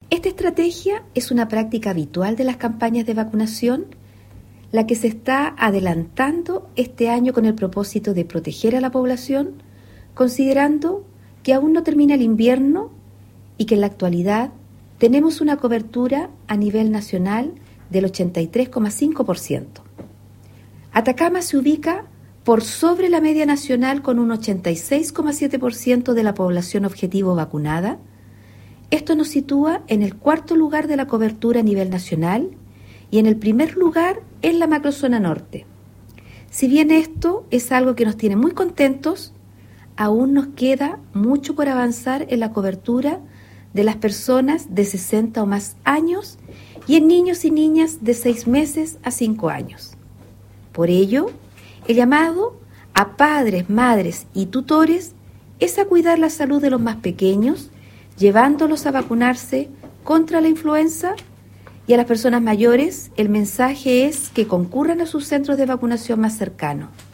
Esta estrategia es una práctica habitual de las campañas de vacunación, la que se está adelantando este año con el propósito de proteger a la población, considerando que aún no termina el invierno y que en la actualidad tenemos una cobertura a nivel nacional del 83,5%. Atacama se ubica por sobre la media nacional con un 86,7% de la población objetivo vacunada. Esto nos sitúa en el cuarto lugar de la cobertura a nivel nacional y en el primer lugar en la macrozona norte. Si bien esto es algo que nos tiene muy contentos, aún nos queda mucho por avanzar en la cobertura de las personas de 60 o más años y en niños y niñas de 6 meses a 5 años. Por ello, el llamado a padres, madres y tutores es a cuidar la salud de los más pequeños, llevándolos a vacunarse contra la influenza, y a las personas mayores el mensaje es que concurran a sus centros de vacunación más cercanos.